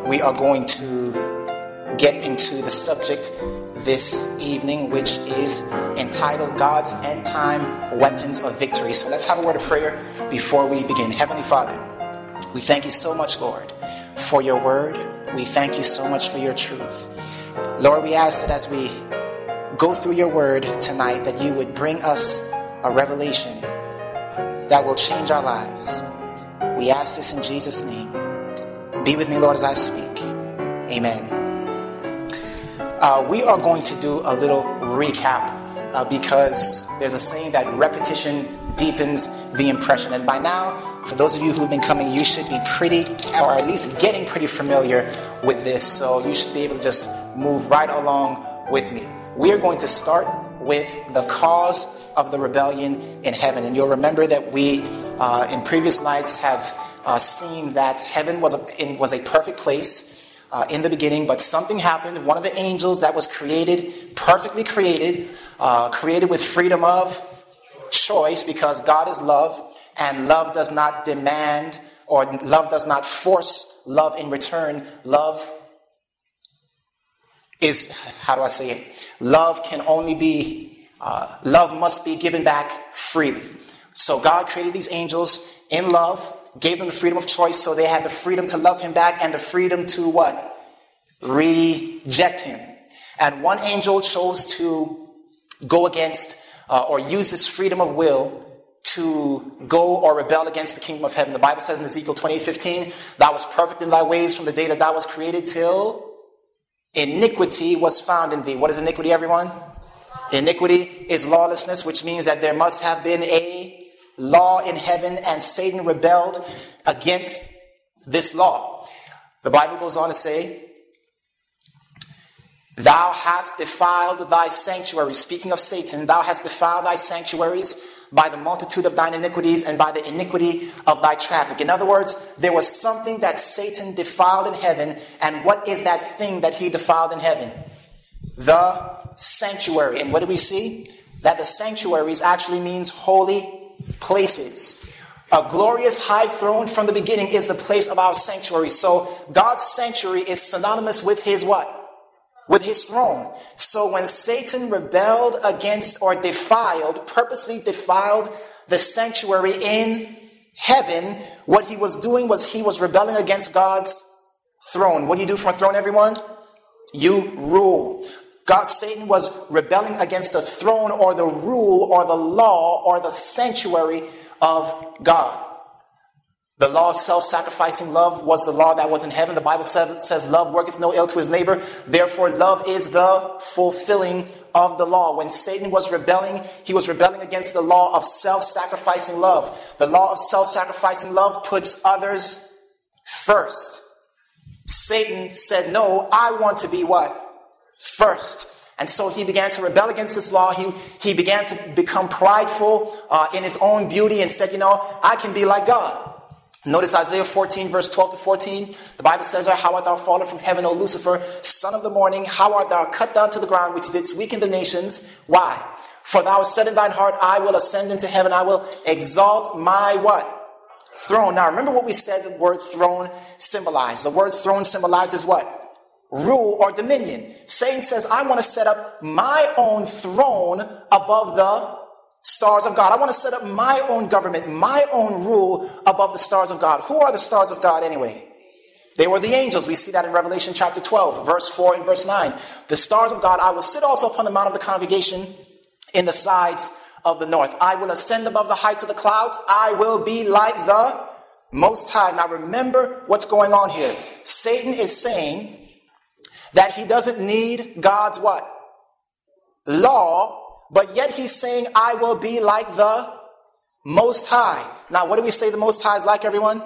we are going to get into the subject this evening, which is entitled God's End Time Weapons of Victory. So let's have a word of prayer before we begin. Heavenly Father, we thank you so much, Lord, for your word. We thank you so much for your truth. Lord, we ask that as we go through your word tonight, that you would bring us a revelation that will change our lives. We ask this in Jesus' name. Be with me, Lord, as I speak. Amen. We are going to do a little recap because there's a saying that repetition deepens the impression. And by now, for those of you who've been coming, you should be pretty, or at least getting pretty familiar with this. So you should be able to just move right along with me. We are going to start with the cause of the rebellion in heaven. And you'll remember that we, in previous nights, have seen that heaven was a perfect place in the beginning, but something happened. One of the angels that was created, perfectly created, created with freedom of choice, because God is love, and love does not demand, or love does not force love in return. Love is, how do I say it? Love can only be, love must be given back freely. So God created these angels in love, gave them the freedom of choice, so they had the freedom to love him back and the freedom to what? Reject him. And one angel chose to go against or use this freedom of will to go or rebel against the kingdom of heaven. The Bible says in Ezekiel 28:15, thou wast perfect in thy ways from the day that thou was created till iniquity was found in thee. What is iniquity, everyone? Iniquity is lawlessness, which means that there must have been a law in heaven, and Satan rebelled against this law. The Bible goes on to say, thou hast defiled thy sanctuary. Speaking of Satan, thou hast defiled thy sanctuaries by the multitude of thine iniquities and by the iniquity of thy traffic. In other words, there was something that Satan defiled in heaven. And what is that thing that he defiled in heaven? The sanctuary. And what do we see? That the sanctuaries actually means holy places. A glorious high throne from the beginning is the place of our sanctuary. So God's sanctuary is synonymous with his what? With his throne. So when Satan rebelled against or defiled, purposely defiled the sanctuary in heaven, what he was doing was he was rebelling against God's throne. What do you do from a throne, everyone? You rule. Satan was rebelling against the throne or the rule or the law or the sanctuary of God. The law of self-sacrificing love was the law that was in heaven. The Bible says love worketh no ill to his neighbor. Therefore, love is the fulfilling of the law. When Satan was rebelling, he was rebelling against the law of self-sacrificing love. The law of self-sacrificing love puts others first. Satan said, no, I want to be what? First. And so he began to rebel against this law. He began to become prideful in his own beauty and said, I can be like God. Notice Isaiah 14, verse 12 to 14. The Bible says, how art thou fallen from heaven, O Lucifer, son of the morning? How art thou cut down to the ground, which didst weaken the nations? Why? For thou hast said in thine heart, I will ascend into heaven. I will exalt my what? Throne. Now remember what we said the word throne symbolized. The word throne symbolizes what? Rule or dominion. Satan says, I want to set up my own throne above the stars of God. I want to set up my own government, my own rule above the stars of God. Who are the stars of God anyway? They were the angels. We see that in Revelation chapter 12, verse 4 and verse 9. The stars of God, I will sit also upon the mount of the congregation in the sides of the north. I will ascend above the heights of the clouds. I will be like the Most High. Now remember what's going on here. Satan is saying that he doesn't need God's what? Law. But yet he's saying, I will be like the Most High. Now, what do we say the Most High is like, everyone?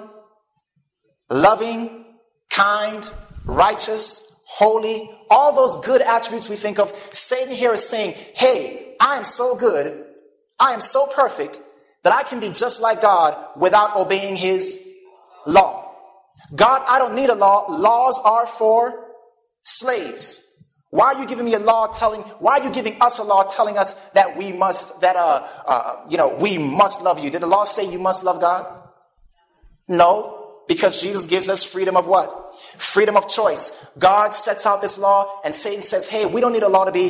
Loving, kind, righteous, holy, all those good attributes we think of. Satan here is saying, hey, I am so good, I am so perfect, that I can be just like God without obeying his law. God, I don't need a law. Laws are for slaves. Why are you giving me a law why are you giving us a law telling us that we must love you? Did the law say you must love God? No. Because Jesus gives us freedom of what? Freedom of choice. God sets out this law, and Satan says, hey, we don't need a law to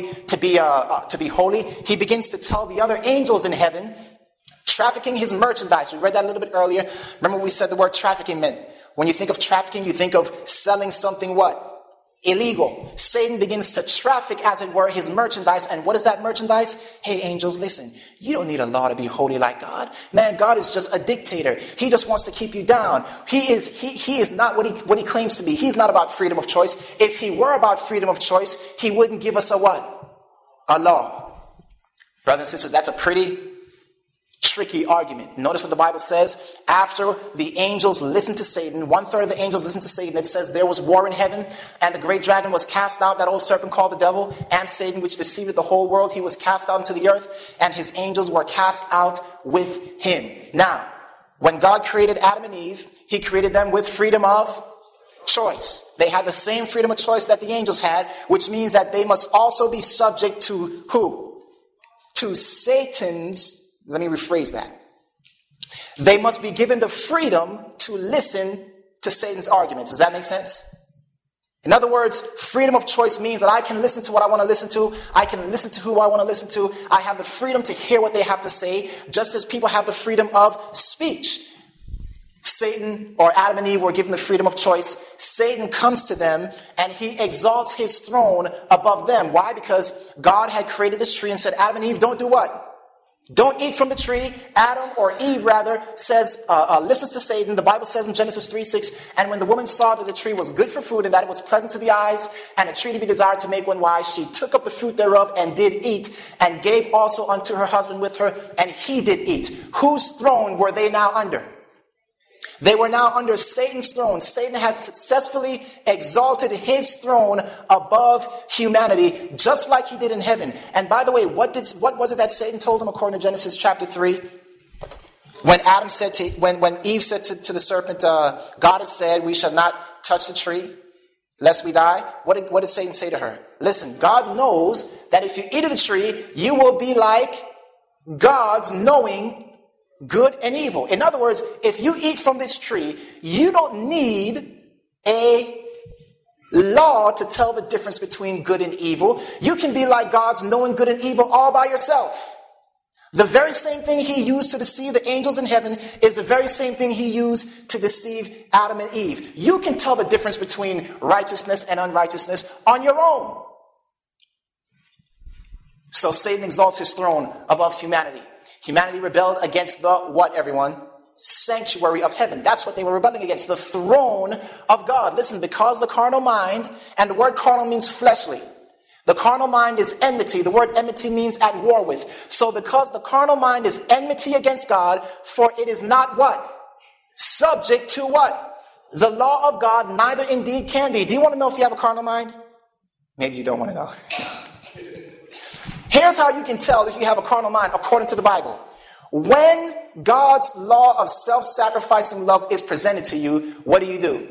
be holy. He begins to tell the other angels in heaven, trafficking his merchandise. We read that a little bit earlier. Remember we said the word trafficking meant. When you think of trafficking, you think of selling something what? Illegal. Satan begins to traffic, as it were, his merchandise. And what is that merchandise? Hey, angels, listen. You don't need a law to be holy like God. Man, God is just a dictator. He just wants to keep you down. He is not what he claims to be. He's not about freedom of choice. If he were about freedom of choice, he wouldn't give us a what? A law. Brothers and sisters, that's a pretty tricky argument. Notice what the Bible says. After the angels listened to Satan, 1/3 of the angels listened to Satan, it says there was war in heaven, and the great dragon was cast out, that old serpent called the devil, and Satan, which deceived the whole world. He was cast out into the earth, and his angels were cast out with him. Now, when God created Adam and Eve, he created them with freedom of choice. They had the same freedom of choice that the angels had, which means that they must also be subject to who? To Satan's. Let me rephrase that. They must be given the freedom to listen to Satan's arguments. Does that make sense? In other words, freedom of choice means that I can listen to what I want to listen to. I can listen to who I want to listen to. I have the freedom to hear what they have to say, just as people have the freedom of speech. Satan, or Adam and Eve, were given the freedom of choice. Satan comes to them and he exalts his throne above them. Why? Because God had created this tree and said, Adam and Eve, don't do what? Don't eat from the tree. Adam, or Eve rather, says, listens to Satan. The Bible says in Genesis 3:6, and when the woman saw that the tree was good for food and that it was pleasant to the eyes and a tree to be desired to make one wise, she took up the fruit thereof and did eat, and gave also unto her husband with her, and he did eat. Whose throne were they now under? They were now under Satan's throne. Satan had successfully exalted his throne above humanity, just like he did in heaven. And by the way, what was it that Satan told him according to Genesis chapter 3? When Eve said to the serpent, God has said, we shall not touch the tree, lest we die. What did Satan say to her? Listen, God knows that if you eat of the tree, you will be like gods, knowing good and evil. In other words, if you eat from this tree, you don't need a law to tell the difference between good and evil. You can be like gods, knowing good and evil all by yourself. The very same thing he used to deceive the angels in heaven is the very same thing he used to deceive Adam and Eve. You can tell the difference between righteousness and unrighteousness on your own. So Satan exalts his throne above humanity. Humanity rebelled against the what, everyone? Sanctuary of heaven. That's what they were rebelling against, the throne of God. Listen, because the carnal mind, and the word carnal means fleshly. The carnal mind is enmity. The word enmity means at war with. So because the carnal mind is enmity against God, for it is not what? Subject to what? The law of God, neither indeed can be. Do you want to know if you have a carnal mind? Maybe you don't want to know. Here's how you can tell if you have a carnal mind according to the Bible. When God's law of self-sacrificing love is presented to you, what do?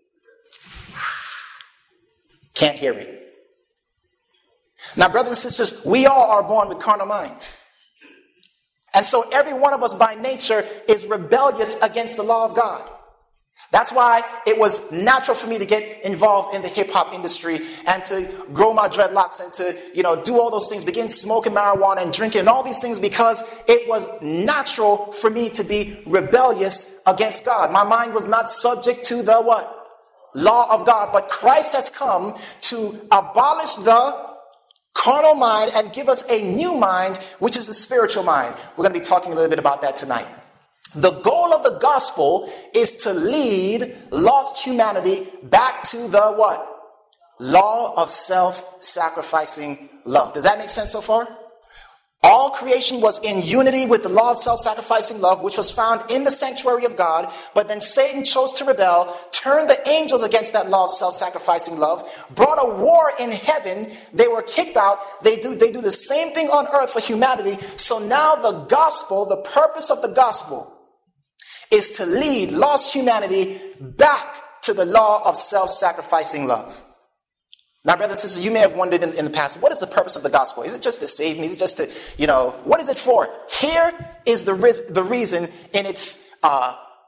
Can't hear me. Now, brothers and sisters, we all are born with carnal minds. And so every one of us by nature is rebellious against the law of God. That's why it was natural for me to get involved in the hip-hop industry and to grow my dreadlocks and to, do all those things, begin smoking marijuana and drinking and all these things, because it was natural for me to be rebellious against God. My mind was not subject to the what? Law of God. But Christ has come to abolish the carnal mind and give us a new mind, which is the spiritual mind. We're going to be talking a little bit about that tonight. The goal of the gospel is to lead lost humanity back to the what? Law of self-sacrificing love. Does that make sense so far? All creation was in unity with the law of self-sacrificing love, which was found in the sanctuary of God. But then Satan chose to rebel, turned the angels against that law of self-sacrificing love, brought a war in heaven. They were kicked out. They do the same thing on earth for humanity. So now the gospel, the purpose of the gospel, is to lead lost humanity back to the law of self-sacrificing love. Now, brothers and sisters, you may have wondered in the past, what is the purpose of the gospel? Is it just to save me? Is it just to, what is it for? Here is the reason in its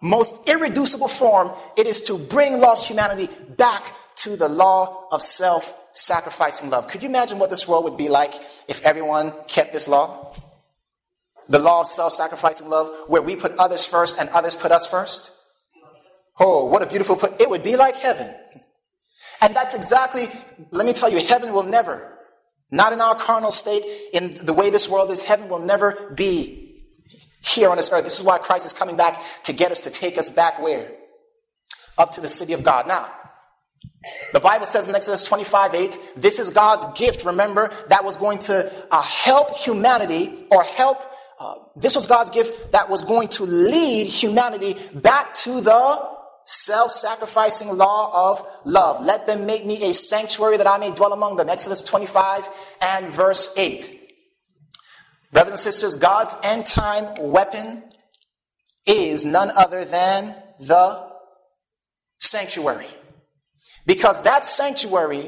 most irreducible form, it is to bring lost humanity back to the law of self-sacrificing love. Could you imagine what this world would be like if everyone kept this law? The law of self-sacrificing love, where we put others first and others put us first? Oh, what a beautiful place. It would be like heaven. And that's exactly, let me tell you, heaven will never, not in our carnal state, in the way this world is, heaven will never be here on this earth. This is why Christ is coming back to get us, to take us back where? Up to the city of God. Now, the Bible says in Exodus 25:8, this is God's gift, remember, that was going to help humanity, or this was God's gift that was going to lead humanity back to the self-sacrificing law of love. Let them make me a sanctuary that I may dwell among them. Exodus 25 and verse 8. Brothers and sisters, God's end time weapon is none other than the sanctuary. Because that sanctuary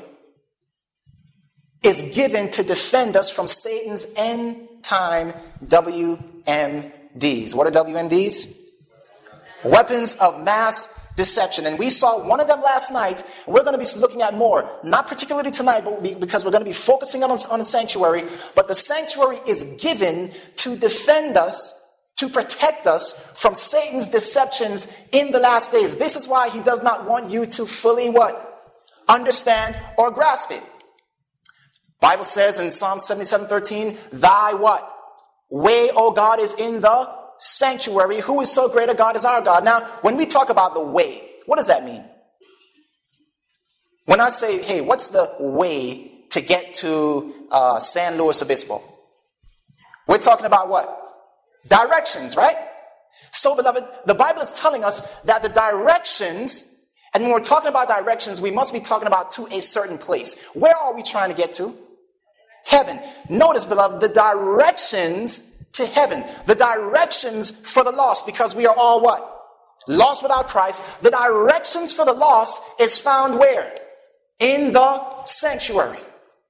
is given to defend us from Satan's end time WMDs. What are WMDs? Weapons of mass deception. And we saw one of them last night. We're going to be looking at more. Not particularly tonight, but because we're going to be focusing on the sanctuary. But the sanctuary is given to defend us, to protect us from Satan's deceptions in the last days. This is why he does not want you to fully what? Understand or grasp it. Bible says in Psalm 77:13, thy what? Way, O God, is in the sanctuary. Who is so great a God as our God? Now, when we talk about the way, what does that mean? When I say, hey, what's the way to get to San Luis Obispo? We're talking about what? Directions, right? So, beloved, the Bible is telling us that the directions, and when we're talking about directions, we must be talking about to a certain place. Where are we trying to get to? Heaven. Notice, beloved, the directions to heaven. The directions for the lost, because we are all what? Lost without Christ. The directions for the lost is found where? In the sanctuary.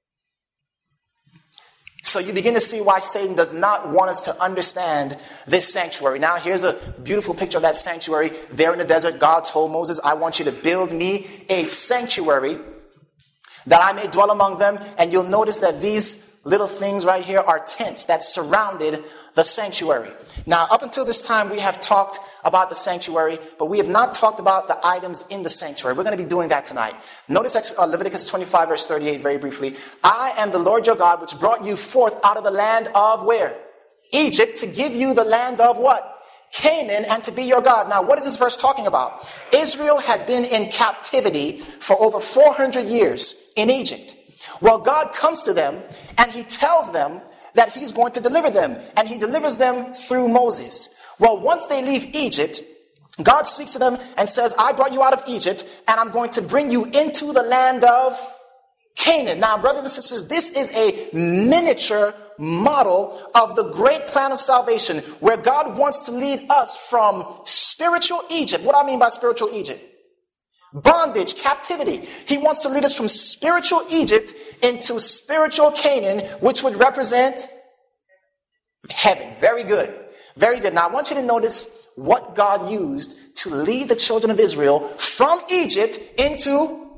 So you begin to see why Satan does not want us to understand this sanctuary. Now, here's a beautiful picture of that sanctuary. There in the desert, God told Moses, I want you to build me a sanctuary that I may dwell among them. And you'll notice that these little things right here are tents that surrounded the sanctuary. Now, up until this time, we have talked about the sanctuary, but we have not talked about the items in the sanctuary. We're going to be doing that tonight. Notice Leviticus 25, verse 38, very briefly. I am the Lord your God, which brought you forth out of the land of where? Egypt, to give you the land of what? Canaan, and to be your God. Now, what is this verse talking about? Israel had been in captivity for over 400 years in Egypt. Well, God comes to them and he tells them that he's going to deliver them. And he delivers them through Moses. Well, once they leave Egypt, God speaks to them and says, I brought you out of Egypt and I'm going to bring you into the land of Canaan. Now, brothers and sisters, this is a miniature model of the great plan of salvation where God wants to lead us from spiritual Egypt. What do I mean by spiritual Egypt? Bondage, captivity. He wants to lead us from spiritual Egypt into spiritual Canaan, which would represent heaven. Very good. Very good. Now I want you to notice what God used to lead the children of Israel from Egypt into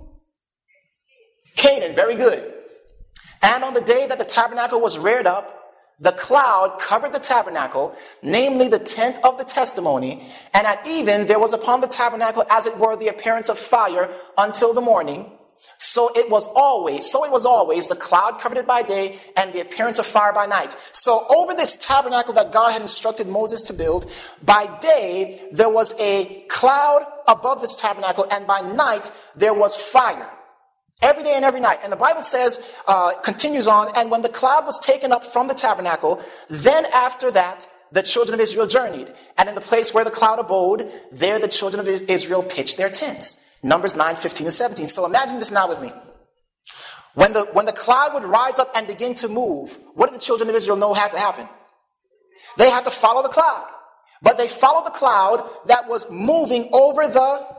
Canaan. Very good. And on the day that the tabernacle was reared up, the cloud covered the tabernacle, namely the tent of the testimony, and at even there was upon the tabernacle as it were the appearance of fire until the morning. So it was always the cloud covered it by day and the appearance of fire by night. So over this tabernacle that God had instructed Moses to build, by day there was a cloud above this tabernacle, and by night there was fire. Every day and every night. And the Bible says, continues on, and when the cloud was taken up from the tabernacle, then after that, the children of Israel journeyed. And in the place where the cloud abode, there the children of Israel pitched their tents. Numbers 9, 15, and 17. So imagine this now with me. When the cloud would rise up and begin to move, what did the children of Israel know had to happen? They had to follow the cloud. But they followed the cloud that was moving over the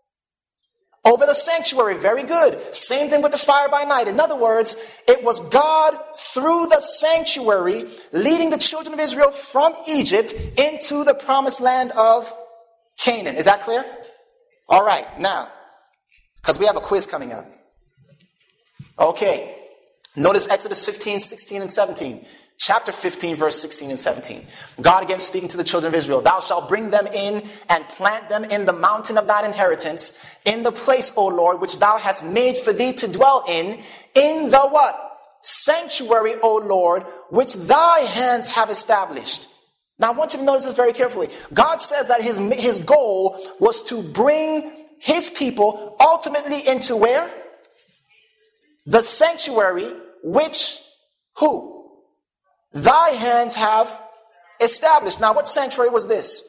sanctuary. Very good. Same thing with the fire by night. In other words, it was God through the sanctuary leading the children of Israel from Egypt into the promised land of Canaan. Is that clear? All right, now, because we have a quiz coming up. Okay, notice Exodus 15, 16, and 17. Chapter 15, verse 16 and 17. God again speaking to the children of Israel. Thou shalt bring them in and plant them in the mountain of thine inheritance, in the place, O Lord, which thou hast made for thee to dwell in the what? Sanctuary, O Lord, which thy hands have established. Now I want you to notice this very carefully. God says that his goal was to bring his people ultimately into where? The sanctuary, which who? Thy hands have established. Now, what sanctuary was this?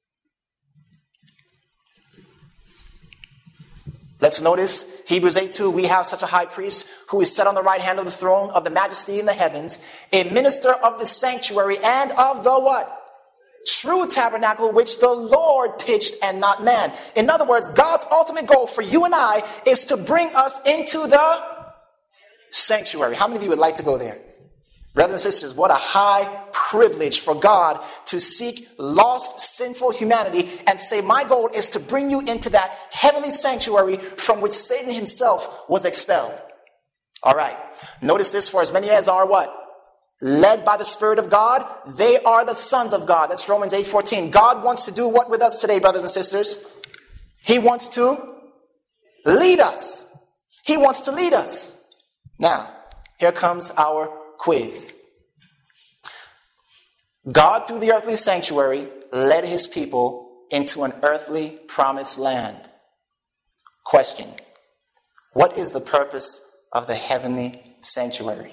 Let's notice Hebrews 8:2. We have such a high priest who is set on the right hand of the throne of the majesty in the heavens, a minister of the sanctuary and of the what? True tabernacle, which the Lord pitched and not man. In other words, God's ultimate goal for you and I is to bring us into the sanctuary. How many of you would like to go there? Brothers and sisters, what a high privilege for God to seek lost, sinful humanity and say, my goal is to bring you into that heavenly sanctuary from which Satan himself was expelled. All right. Notice this, for as many as are what? Led by the Spirit of God, they are the sons of God. That's Romans 8:14. God wants to do what with us today, brothers and sisters? He wants to lead us. He wants to lead us. Now, here comes our quiz. God, through the earthly sanctuary, led his people into an earthly promised land. Question: what is the purpose of the heavenly sanctuary?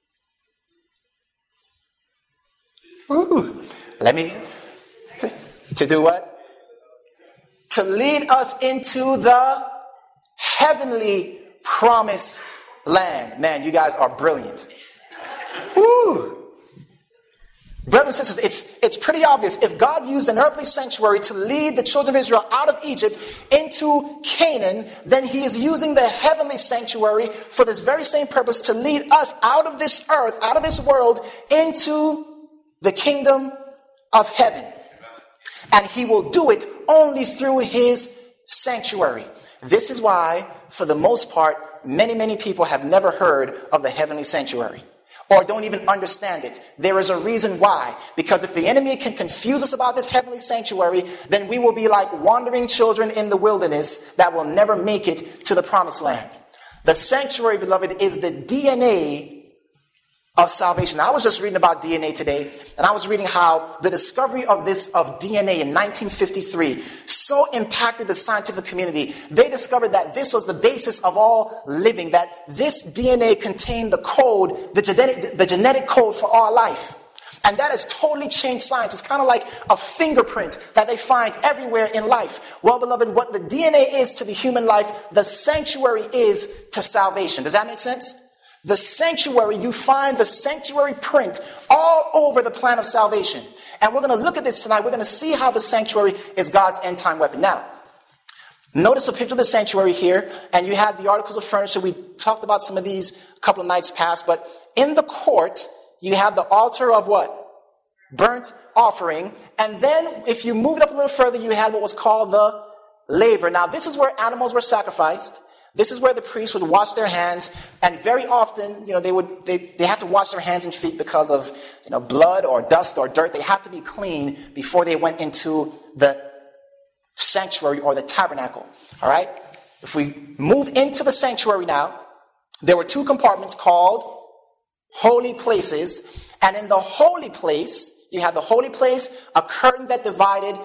To do what? To lead us into the heavenly promised land. Man, you guys are brilliant. Woo. Brothers and sisters, it's pretty obvious. If God used an earthly sanctuary to lead the children of Israel out of Egypt into Canaan, then he is using the heavenly sanctuary for this very same purpose, to lead us out of this earth, out of this world, into the kingdom of heaven. And he will do it only through his sanctuary. This is why, for the most part, many people have never heard of the heavenly sanctuary, or don't even understand it. There is a reason why. Because if the enemy can confuse us about this heavenly sanctuary, then we will be like wandering children in the wilderness that will never make it to the promised land. The sanctuary, beloved, is the DNA of salvation. I was just reading about DNA today, and I was reading how the discovery of DNA in 1953 so impacted the scientific community. They discovered that this was the basis of all living, that this DNA contained the code, the genetic code for all life. And that has totally changed science. It's kind of like a fingerprint that they find everywhere in life. Well, beloved, what the DNA is to the human life, the sanctuary is to salvation. Does that make sense? The sanctuary, you find the sanctuary print all over the plan of salvation. And we're going to look at this tonight. We're going to see how the sanctuary is God's end time weapon. Now, notice a picture of the sanctuary here. And you have the articles of furniture. We talked about some of these a couple of nights past. But in the court, you have the altar of what? Burnt offering. And then if you move it up a little further, you had what was called the laver. Now, this is where animals were sacrificed. This is where the priests would wash their hands, and very often, they had to wash their hands and feet because of, blood or dust or dirt. They had to be clean before they went into the sanctuary or the tabernacle. All right? If we move into the sanctuary now, there were two compartments called holy places, and in the holy place, you had the holy place, a curtain that divided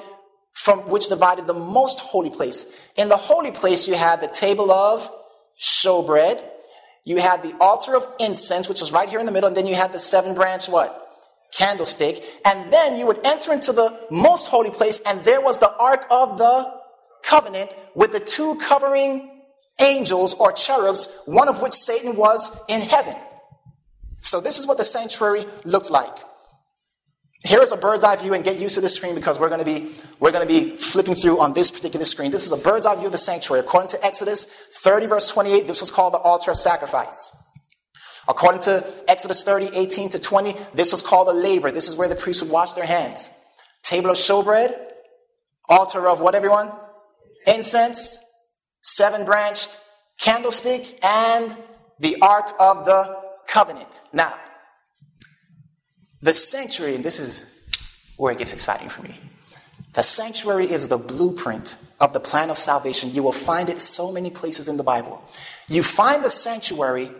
the most holy place. In the holy place, you had the table of showbread. You had the altar of incense, which was right here in the middle. And then you had the 7-branch what? Candlestick. And then you would enter into the most holy place. And there was the Ark of the Covenant with the 2 covering angels or cherubs, one of which Satan was in heaven. So this is what the sanctuary looked like. Here is a bird's eye view, and get used to this screen because we're going to be flipping through on this particular screen. This is a bird's eye view of the sanctuary. According to Exodus 30, verse 28, this was called the altar of sacrifice. According to Exodus 30, 18 to 20, this was called a laver. This is where the priests would wash their hands. Table of showbread, Altar of what, everyone? Incense, 7-branched candlestick, and the Ark of the Covenant. Now, the sanctuary, and this is where it gets exciting for me. The sanctuary is the blueprint of the plan of salvation. You will find it so many places in the Bible. You find the sanctuary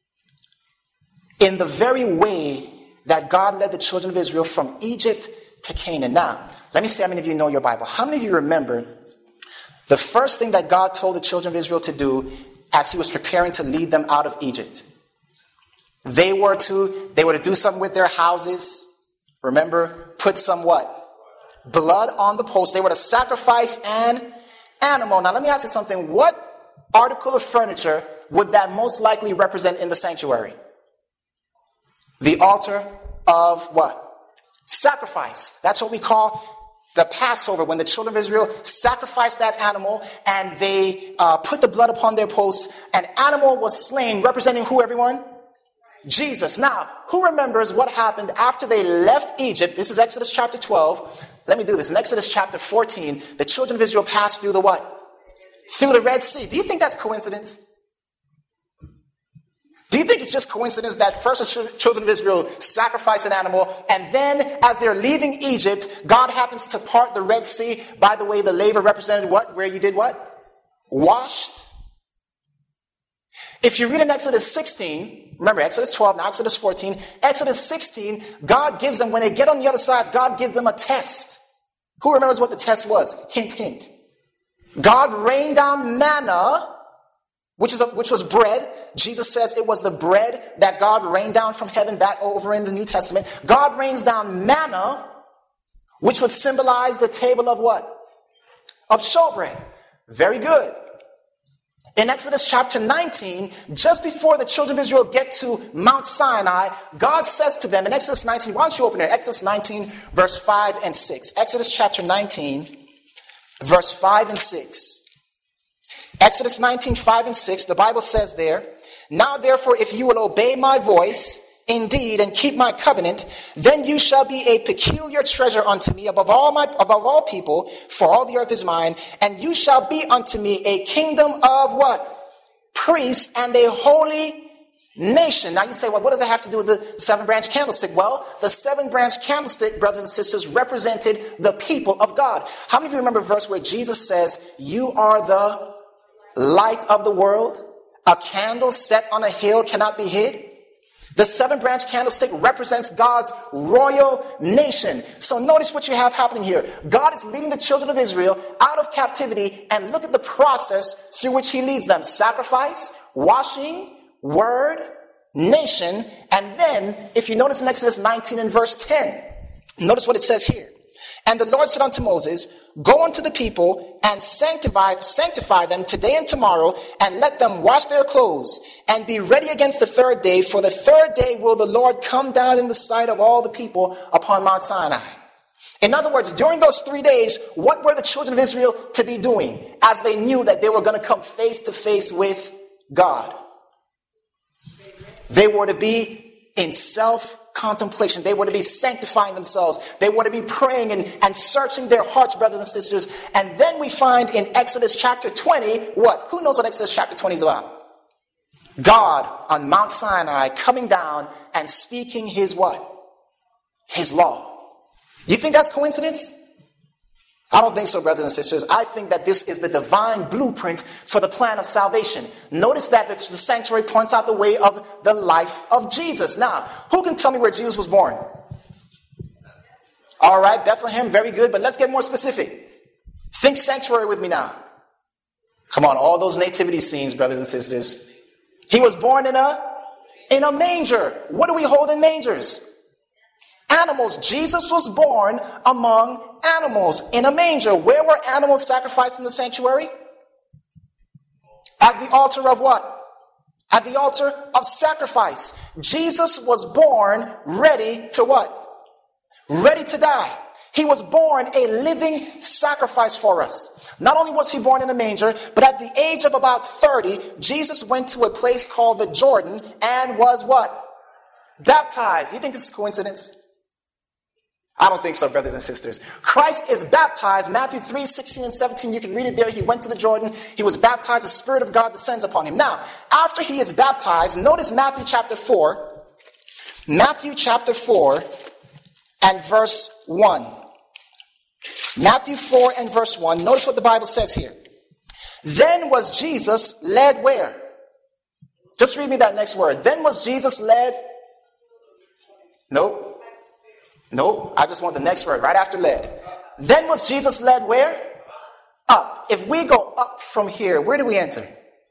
in the very way that God led the children of Israel from Egypt to Canaan. Now, let me see how many of you know your Bible. How many of you remember the first thing that God told the children of Israel to do as he was preparing to lead them out of Egypt? They were to do something with their houses. Remember, put some what? Blood on the post. They were to sacrifice an animal. Now, let me ask you something. What article of furniture would that most likely represent in the sanctuary? The altar of what? Sacrifice. That's what we call the Passover, when the children of Israel sacrificed that animal and they put the blood upon their posts. An animal was slain, representing who, everyone? Jesus. Now, who remembers what happened after they left Egypt? This is Exodus chapter 12. Let me do this. In Exodus chapter 14, the children of Israel passed through the what? Through the Red Sea. Do you think that's coincidence? Do you think it's just coincidence that first the children of Israel sacrifice an animal, and then as they're leaving Egypt, God happens to part the Red Sea? By the way, the laver represented what? Where you did what? Washed. If you read in Exodus 16, remember Exodus 12, now Exodus 14, Exodus 16, God gives them, when they get on the other side, God gives them a test. Who remembers what the test was? Hint, hint. God rained down manna, which was bread. Jesus says it was the bread that God rained down from heaven, back over in the New Testament. God rains down manna, which would symbolize the table of what? Of showbread. Very good. In Exodus chapter 19, just before the children of Israel get to Mount Sinai, God says to them in Exodus 19, why don't you open it? Exodus 19, verse 5 and 6. Exodus chapter 19, verse 5 and 6. Exodus 19, 5 and 6, the Bible says there, now therefore, if you will obey my voice, indeed, and keep my covenant, then you shall be a peculiar treasure unto me above all people, for all the earth is mine, and you shall be unto me a kingdom of what? Priests and a holy nation. Now you say, well, what does that have to do with the 7-branch candlestick? Well, the 7-branch candlestick, brothers and sisters, represented the people of God. How many of you remember a verse where Jesus says, you are the light of the world? A candle set on a hill cannot be hid. The 7-branch candlestick represents God's royal nation. So notice what you have happening here. God is leading the children of Israel out of captivity, and look at the process through which he leads them. Sacrifice, washing, word, nation, and then, if you notice in Exodus 19 and verse 10, notice what it says here. And the Lord said unto Moses, go unto the people and sanctify them today and tomorrow, and let them wash their clothes and be ready against the third day. For the third day will the Lord come down in the sight of all the people upon Mount Sinai. In other words, during those 3 days, what were the children of Israel to be doing as they knew that they were going to come face to face with God? They were to be in self-contemplation. They were to be sanctifying themselves. They were to be praying and searching their hearts, brothers and sisters. And then we find in Exodus chapter 20, what? Who knows what Exodus chapter 20 is about? God on Mount Sinai coming down and speaking his what? His law. You think that's coincidence? I don't think so, brothers and sisters. I think that this is the divine blueprint for the plan of salvation. Notice that the sanctuary points out the way of the life of Jesus. Now, who can tell me where Jesus was born? All right, Bethlehem, very good, but let's get more specific. Think sanctuary with me now. Come on, all those nativity scenes, brothers and sisters. He was born in a manger. What do we hold in mangers? Animals. Jesus was born among animals in a manger. Where were animals sacrificed in the sanctuary? At the altar of what? At the altar of sacrifice. Jesus was born ready to what? Ready to die. He was born a living sacrifice for us. Not only was he born in a manger, but at the age of about 30, Jesus went to a place called the Jordan and was what? Baptized. You think this is coincidence? I don't think so, brothers and sisters. Christ is baptized, Matthew 3, 16 and 17. You can read it there. He went to the Jordan. He was baptized. The Spirit of God descends upon him. Now, after he is baptized, notice Matthew chapter 4. Matthew chapter 4 and verse 1. Matthew 4 and verse 1. Notice what the Bible says here. Then was Jesus led where? Just read me that next word. Then was Jesus led? Nope. Nope. I just want the next word right after led. Then was Jesus led where? Up. If we go up from here, where do we enter?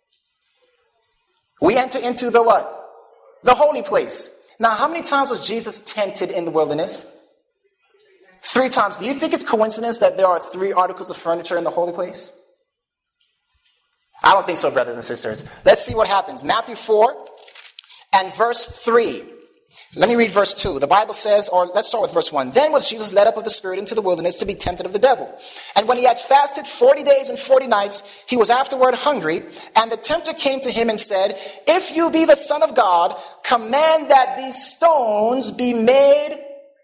We enter into the what? The holy place. Now, how many times was Jesus tempted in the wilderness? 3 times. Do you think it's coincidence that there are 3 articles of furniture in the holy place? I don't think so, brothers and sisters. Let's see what happens. Matthew 4 and verse 3. Let me read verse 2. The Bible says, or let's start with verse 1. Then was Jesus led up of the Spirit into the wilderness to be tempted of the devil. And when he had fasted 40 days and 40 nights, he was afterward hungry. And the tempter came to him and said, if you be the Son of God, command that these stones be made.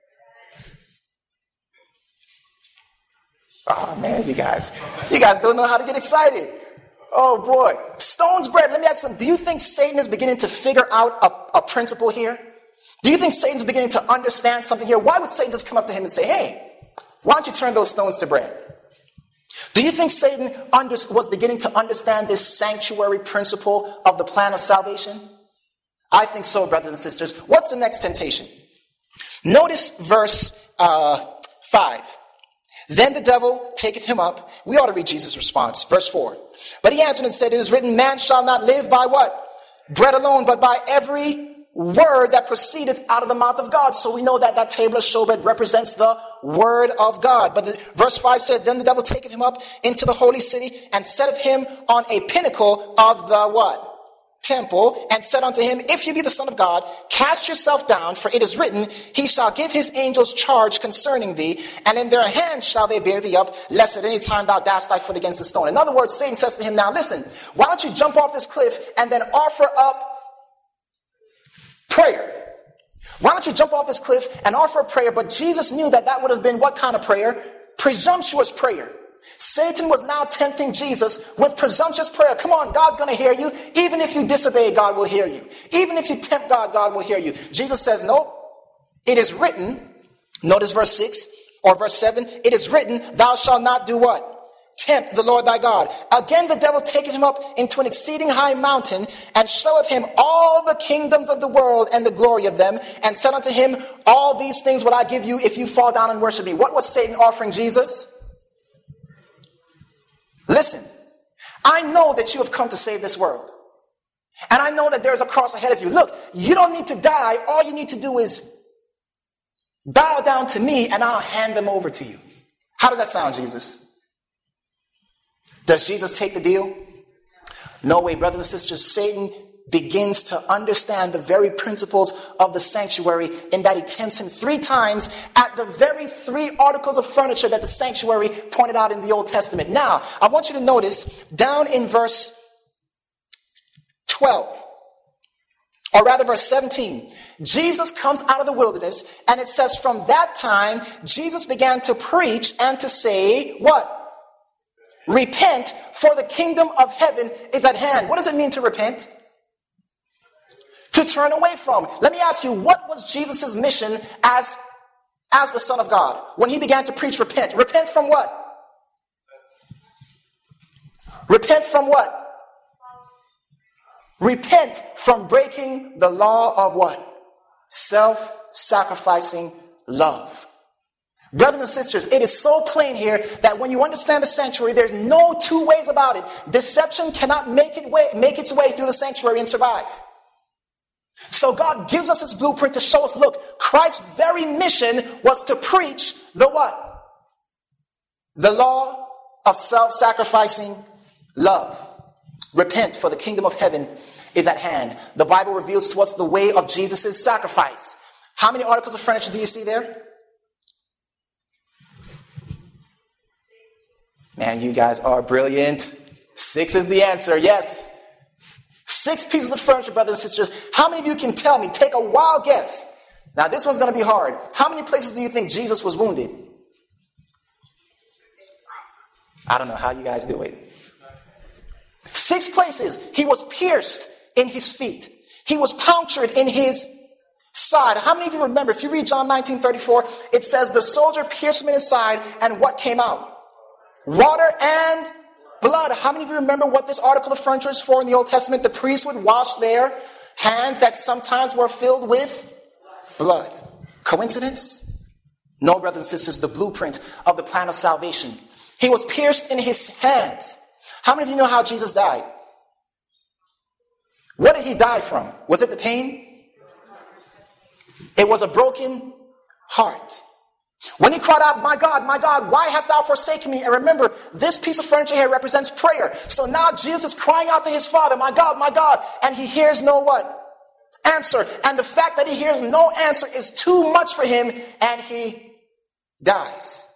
Oh man, you guys don't know how to get excited. Oh boy. Stones bread. Let me ask you something. Do you think Satan is beginning to figure out a principle here? Do you think Satan's beginning to understand something here? Why would Satan just come up to him and say, hey, why don't you turn those stones to bread? Do you think Satan was beginning to understand this sanctuary principle of the plan of salvation? I think so, brothers and sisters. What's the next temptation? Notice verse 5. Then the devil taketh him up. We ought to read Jesus' response. Verse 4. But he answered and said, it is written, man shall not live by what? Bread alone, but by every word that proceedeth out of the mouth of God. So we know that that table of showbread represents the word of God. But verse 5 said, then the devil taketh him up into the holy city and setteth him on a pinnacle of the what? Temple, and said unto him, if you be the Son of God, cast yourself down, for it is written, he shall give his angels charge concerning thee, and in their hands shall they bear thee up, lest at any time thou dash thy foot against a stone. In other words, Satan says to him, now listen, why don't you jump off this cliff and then offer up prayer? Why don't you jump off this cliff and offer a prayer? But Jesus knew that that would have been what kind of prayer? Presumptuous prayer. Satan was now tempting Jesus with presumptuous prayer. Come on, God's going to hear you. Even if you disobey, God will hear you. Even if you tempt God, God will hear you. Jesus says, no, it is written. Notice verse 6 or verse 7. It is written, thou shalt not do what? Tempt the Lord thy God. Again, the devil taketh him up into an exceeding high mountain and showeth him all the kingdoms of the world and the glory of them, and said unto him, all these things will I give you if you fall down and worship me. What was Satan offering Jesus? Listen, I know that you have come to save this world. And I know that there's a cross ahead of you. Look, you don't need to die. All you need to do is bow down to me and I'll hand them over to you. How does that sound, Jesus? Does Jesus take the deal? No way, brothers and sisters. Satan begins to understand the very principles of the sanctuary in that he tempts him 3 times at the very 3 articles of furniture that the sanctuary pointed out in the Old Testament. Now, I want you to notice down in verse 12, or rather verse 17, Jesus comes out of the wilderness, and it says from that time, Jesus began to preach and to say, what? Repent, for the kingdom of heaven is at hand. What does it mean to repent? To turn away from. Let me ask you, what was Jesus' mission as the Son of God when he began to preach repent? Repent from what? Repent from what? Repent from breaking the law of what? Self-sacrificing love. Brothers and sisters, it is so plain here that when you understand the sanctuary, there's no 2 ways about it. Deception cannot make its way through the sanctuary and survive. So God gives us his blueprint to show us, look, Christ's very mission was to preach the what? The law of self-sacrificing love. Repent, for the kingdom of heaven is at hand. The Bible reveals to us the way of Jesus' sacrifice. How many articles of furniture do you see there? Man, you guys are brilliant. 6 is the answer, yes. 6 pieces of furniture, brothers and sisters. How many of you can tell me, take a wild guess, Now this one's going to be hard. How many places do you think Jesus was wounded? I don't know how you guys do it. 6 places. He was pierced in his feet. He was punctured in his side. How many of you remember, if you read John 19:34, it says the soldier pierced him in his side, and what came out? Water and blood. How many of you remember what this article of furniture is for in the Old Testament? The priests would wash their hands that sometimes were filled with blood. Coincidence? No, brothers and sisters, the blueprint of the plan of salvation. He was pierced in his hands. How many of you know how Jesus died? What did he die from? Was it the pain? It was a broken heart. When he cried out, my God, why hast thou forsaken me? And remember, this piece of furniture here represents prayer. So now Jesus is crying out to his Father, my God, and he hears no what? Answer. And the fact that he hears no answer is too much for him, and he dies.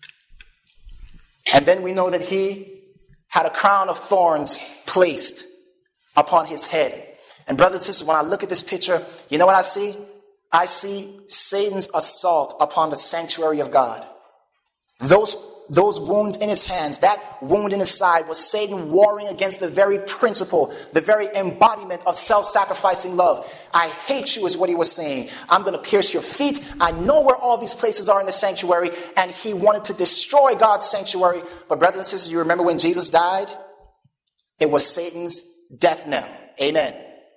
And then we know that he had a crown of thorns placed upon his head. And brothers and sisters, when I look at this picture, you know what I see? I see Satan's assault upon the sanctuary of God. Those wounds in his hands, that wound in his side, was Satan warring against the very principle, the very embodiment of self-sacrificing love. I hate you is what he was saying. I'm going to pierce your feet. I know where all these places are in the sanctuary, and he wanted to destroy God's sanctuary. But brothers and sisters, you remember when Jesus died? It was Satan's death knell. Amen.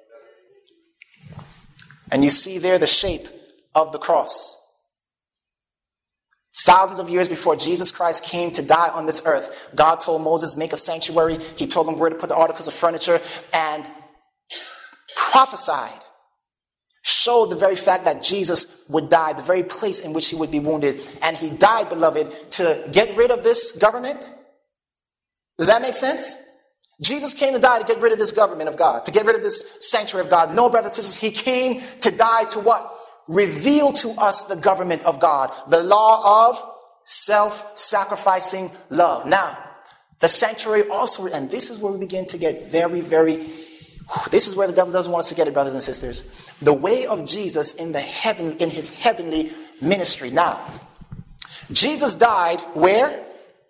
And you see there the shape of the cross. Thousands of years before Jesus Christ came to die on this earth, God told Moses, make a sanctuary. He told him where to put the articles of furniture, and prophesied, showed the very fact that Jesus would die, the very place in which he would be wounded. And he died, beloved, to get rid of this government. Does that make sense? Jesus came to die to get rid of this government of God, to get rid of this sanctuary of God. No, brothers and sisters, he came to die to what? Reveal to us the government of God, the law of self-sacrificing love. Now, the sanctuary also, and this is where we begin to get this is where the devil doesn't want us to get it, brothers and sisters. The way of Jesus in his heavenly ministry. Now, Jesus died where?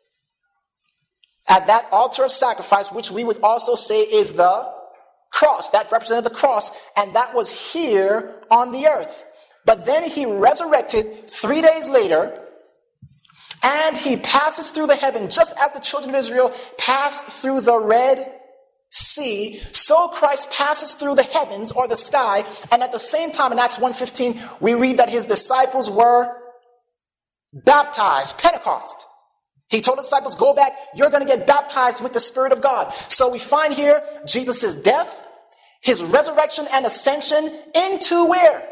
At that altar of sacrifice, which we would also say is the cross. That represented the cross, and that was here on the earth. But then he resurrected 3 days later, and he passes through the heaven, just as the children of Israel passed through the Red Sea. So Christ passes through the heavens, or the sky, and at the same time in Acts 1:15, we read that his disciples were baptized, Pentecost. He told the disciples, go back, you're going to get baptized with the Spirit of God. So we find here Jesus' death, his resurrection and ascension into where?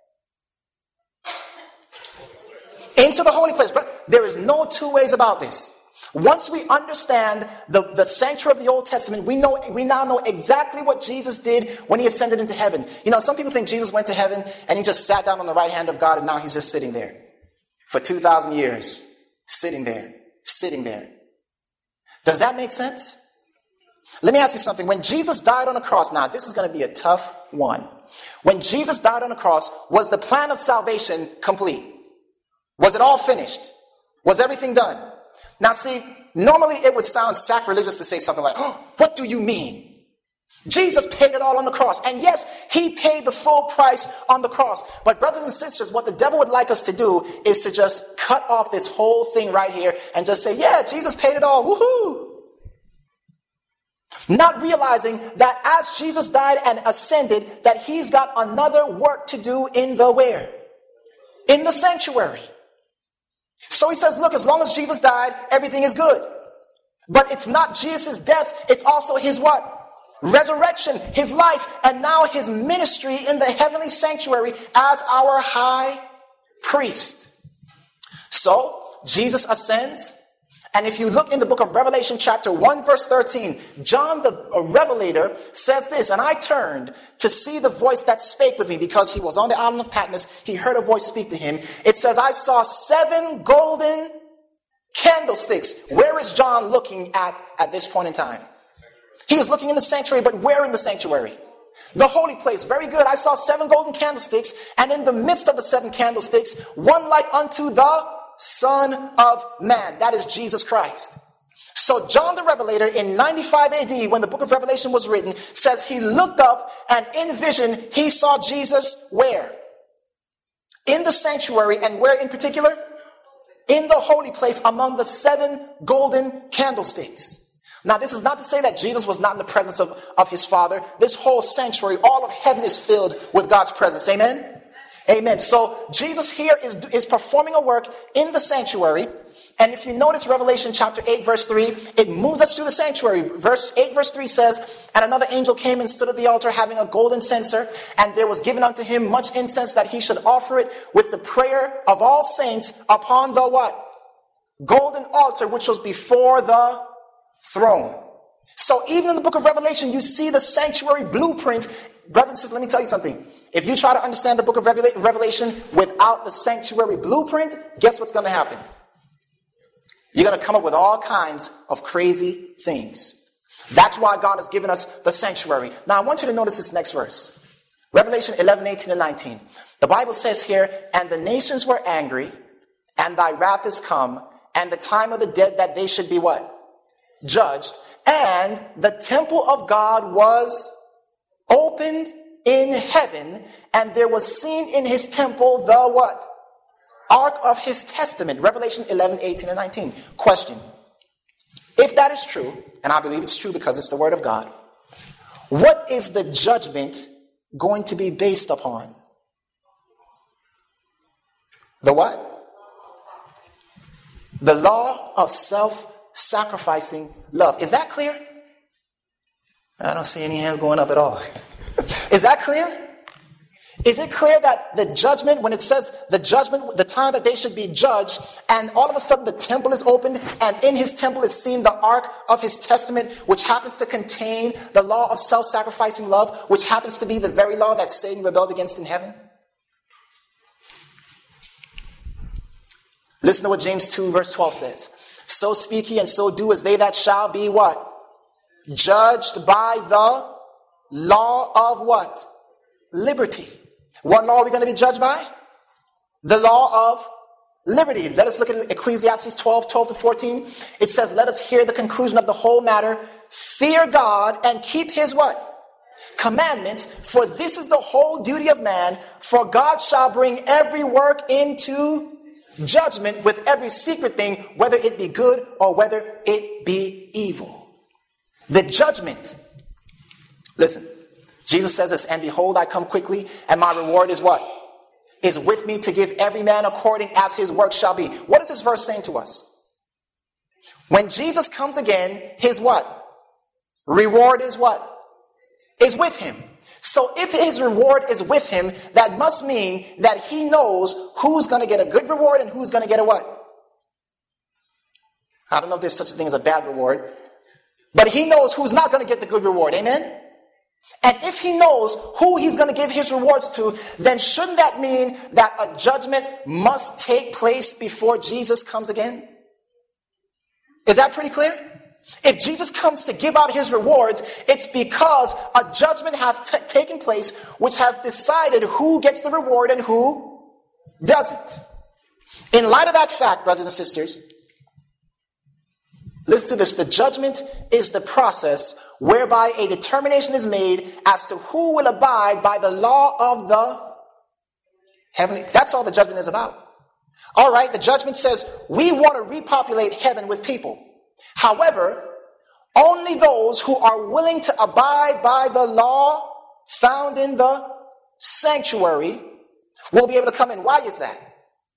Into the holy place. But there is no two ways about this. Once we understand the sanctuary of the Old Testament, we now know exactly what Jesus did when he ascended into heaven. You know, some people think Jesus went to heaven and he just sat down on the right hand of God, and now he's just sitting there for 2,000 years, sitting there. Does that make sense? Let me ask you something. When Jesus died on the cross, now this is going to be a tough one. When Jesus died on the cross, was the plan of salvation complete? Was it all finished? Was everything done? Now see, normally it would sound sacrilegious to say something like, oh, what do you mean? Jesus paid it all on the cross. And yes, he paid the full price on the cross. But brothers and sisters, what the devil would like us to do is to just cut off this whole thing right here and just say, yeah, Jesus paid it all. Woohoo! Not realizing that as Jesus died and ascended, that he's got another work to do in the where? In the sanctuary. So he says, look, as long as Jesus died, everything is good. But it's not Jesus' death, it's also his what? Resurrection, his life, and now his ministry in the heavenly sanctuary as our high priest. So, Jesus ascends, and if you look in the book of Revelation chapter 1 verse 13, John the Revelator says this, and I turned to see the voice that spake with me, because he was on the island of Patmos, he heard a voice speak to him. It says, I saw 7 golden candlesticks. Where is John looking at this point in time? He is looking in the sanctuary, but where in the sanctuary? The holy place, very good. I saw 7 golden candlesticks, and in the midst of the 7 candlesticks, one like unto the Son of Man. That is Jesus Christ. So John the Revelator in 95 AD, when the book of Revelation was written, says he looked up and in vision, he saw Jesus where? In the sanctuary, and where in particular? In the holy place among the 7 golden candlesticks. Now, this is not to say that Jesus was not in the presence of his Father. This whole sanctuary, all of heaven is filled with God's presence. Amen? Amen. So Jesus here is performing a work in the sanctuary. And if you notice Revelation chapter 8, verse 3, it moves us through the sanctuary. Verse 8, verse 3 says, and another angel came and stood at the altar having a golden censer, and there was given unto him much incense that he should offer it with the prayer of all saints upon the what? Golden altar which was before the throne. So even in the book of Revelation, you see the sanctuary blueprint. Brothers and sisters, let me tell you something. If you try to understand the book of Revelation without the sanctuary blueprint, guess what's going to happen? You're going to come up with all kinds of crazy things. That's why God has given us the sanctuary. Now, I want you to notice this next verse. Revelation 11, 18, and 19. The Bible says here, and the nations were angry, and thy wrath is come, and the time of the dead that they should be what? Judged. And the temple of God was opened in heaven, and there was seen in his temple the what? Ark of his testament. Revelation 11, 18, and 19. Question. If that is true, and I believe it's true because it's the word of God, what is the judgment going to be based upon? The what? The law of self-sacrificing love. Is that clear? I don't see any hands going up at all. Is that clear? Is it clear that the judgment, when it says the judgment, the time that they should be judged, and all of a sudden the temple is opened, and in his temple is seen the ark of his testament, which happens to contain the law of self-sacrificing love, which happens to be the very law that Satan rebelled against in heaven? Listen to what James 2 verse 12 says. So speak ye and so do as they that shall be what? Judged by the law of what? Liberty. What law are we going to be judged by? The law of liberty. Let us look at Ecclesiastes 12, 12 to 14. It says, let us hear the conclusion of the whole matter. Fear God and keep his what? Commandments. For this is the whole duty of man. For God shall bring every work into judgment with every secret thing, whether it be good or whether it be evil. The judgment. Listen. Jesus says this, and behold, I come quickly, and my reward is what? Is with me to give every man according as his work shall be. What is this verse saying to us? When Jesus comes again, his what? Reward is what? Is with him. So if his reward is with him, that must mean that he knows who's going to get a good reward and who's going to get a what? I don't know if there's such a thing as a bad reward, but he knows who's not going to get the good reward. Amen? And if he knows who he's going to give his rewards to, then shouldn't that mean that a judgment must take place before Jesus comes again? Is that pretty clear? If Jesus comes to give out his rewards, it's because a judgment has taken place which has decided who gets the reward and who doesn't. In light of that fact, brothers and sisters, listen to this. The judgment is the process whereby a determination is made as to who will abide by the law of the heavenly. That's all the judgment is about. All right, the judgment says we want to repopulate heaven with people. However, only those who are willing to abide by the law found in the sanctuary will be able to come in. Why is that?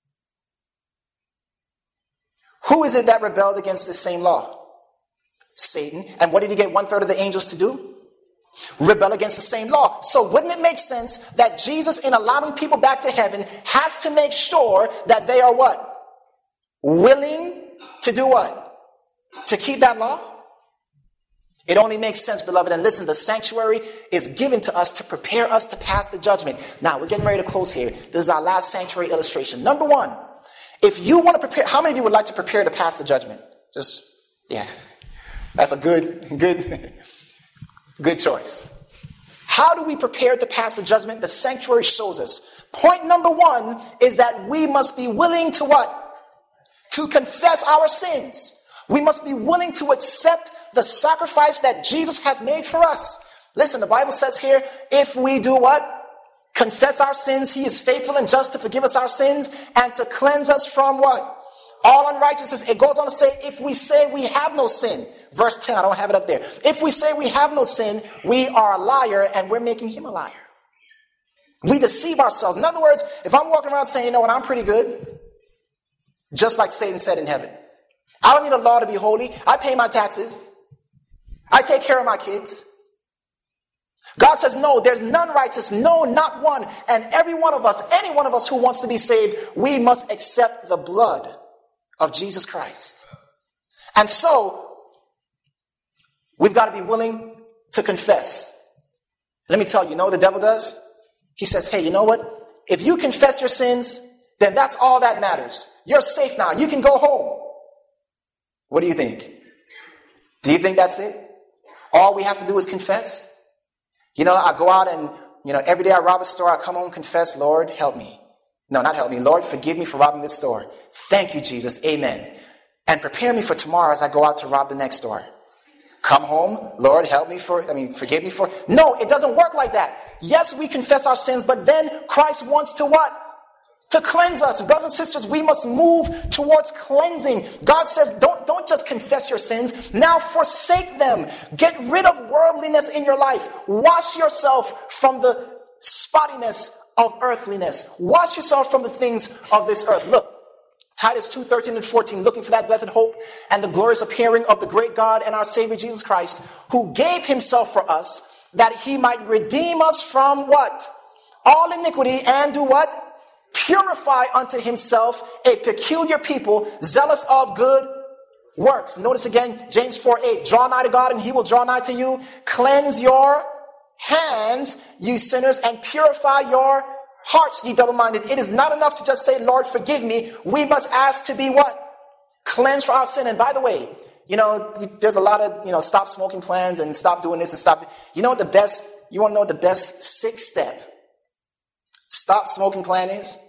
Who is it that rebelled against the same law? Satan. And what did he get 1/3 of the angels to do? Rebel against the same law. So wouldn't it make sense that Jesus, in allowing people back to heaven, has to make sure that they are what? Willing to do what? To keep that law? It only makes sense, beloved. And listen, the sanctuary is given to us to prepare us to pass the judgment. Now, we're getting ready to close here. This is our last sanctuary illustration. Number one, if you want to prepare, how many of you would like to prepare to pass the judgment? Just, yeah, that's a good choice. How do we prepare to pass the judgment? The sanctuary shows us. Point number one is that we must be willing to what? To confess our sins. We must be willing to accept the sacrifice that Jesus has made for us. Listen, the Bible says here, if we do what? Confess our sins, he is faithful and just to forgive us our sins and to cleanse us from what? All unrighteousness. It goes on to say, if we say we have no sin. Verse 10, I don't have it up there. If we say we have no sin, we are a liar and we're making him a liar. We deceive ourselves. In other words, if I'm walking around saying, you know what, I'm pretty good. Just like Satan said in heaven. I don't need a law to be holy. I pay my taxes. I take care of my kids. God says, no, there's none righteous, no, not one. And every one of us, any one of us who wants to be saved, we must accept the blood of Jesus Christ. And so, we've got to be willing to confess. Let me tell you, you know what the devil does? He says, hey, you know what? If you confess your sins, then that's all that matters. You're safe now. You can go home. What do you think? Do you think that's it? All we have to do is confess? You know, I go out and, every day I rob a store, I come home, confess, Lord, help me. No, not help me. Lord, forgive me for robbing this store. Thank you, Jesus. Amen. And prepare me for tomorrow as I go out to rob the next store. Come home, Lord, forgive me for. No, it doesn't work like that. Yes, we confess our sins, but then Christ wants to what? To cleanse us. Brothers and sisters, we must move towards cleansing. God says, don't just confess your sins. Now forsake them. Get rid of worldliness in your life. Wash yourself from the spottiness of earthliness. Wash yourself from the things of this earth. Look, Titus 2:13 and 14, looking for that blessed hope and the glorious appearing of the great God and our Savior Jesus Christ, who gave himself for us, that he might redeem us from what? All iniquity, and do what? Purify unto himself a peculiar people, zealous of good works. Notice again, James 4:8, draw nigh to God and he will draw nigh to you. Cleanse your hands, you sinners, and purify your hearts, ye double-minded. It is not enough to just say, Lord, forgive me. We must ask to be what? Cleansed for our sin. And by the way, there's a lot of, stop smoking plans and stop doing this and stop. You want to know what the best 6-step stop smoking plan is?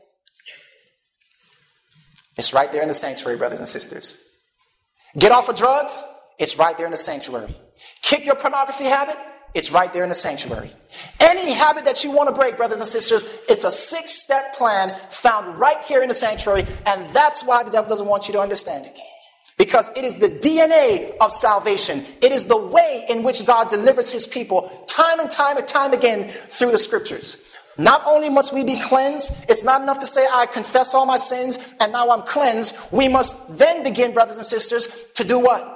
It's right there in the sanctuary, brothers and sisters. Get off of drugs? It's right there in the sanctuary. Kick your pornography habit? It's right there in the sanctuary. Any habit that you want to break, brothers and sisters, it's a 6-step plan found right here in the sanctuary, and that's why the devil doesn't want you to understand it. Because it is the DNA of salvation. It is the way in which God delivers his people time and time again through the scriptures. Not only must we be cleansed, it's not enough to say, I confess all my sins and now I'm cleansed. We must then begin, brothers and sisters, to do what?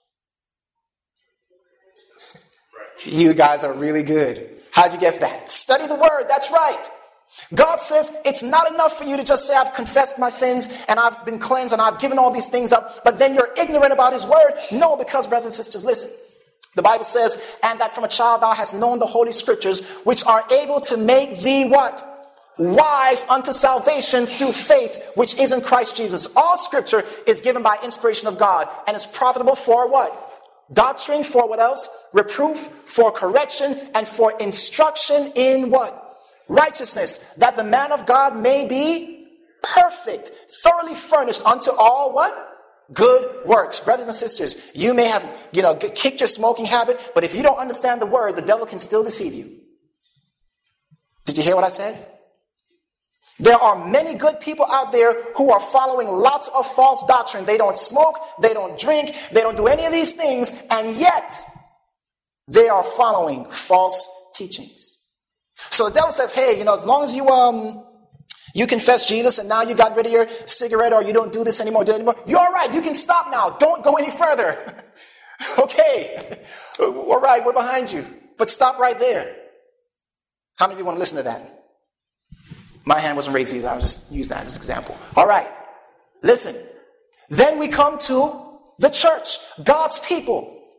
You guys are really good. How'd you guess that? Study the word. That's right. God says it's not enough for you to just say, I've confessed my sins and I've been cleansed and I've given all these things up, but then you're ignorant about his word. No, because, brothers and sisters, listen. The Bible says, and that from a child thou hast known the holy scriptures, which are able to make thee what? Wise unto salvation through faith, which is in Christ Jesus. All scripture is given by inspiration of God and is profitable for what? Doctrine, for what else? Reproof, for correction, and for instruction in what? Righteousness, that the man of God may be perfect, thoroughly furnished unto all what? Good works. Brothers and sisters, you may have, kicked your smoking habit, but if you don't understand the word, the devil can still deceive you. Did you hear what I said? There are many good people out there who are following lots of false doctrine. They don't smoke, they don't drink, they don't do any of these things, and yet they are following false teachings. So the devil says, hey, as long as you confess Jesus and now you got rid of your cigarette or you don't do this anymore, you're all right. You can stop now. Don't go any further. Okay. All right, we're behind you. But stop right there. How many of you want to listen to that? My hand wasn't raised either. I was just using that as an example. All right. Listen. Then we come to the church, God's people.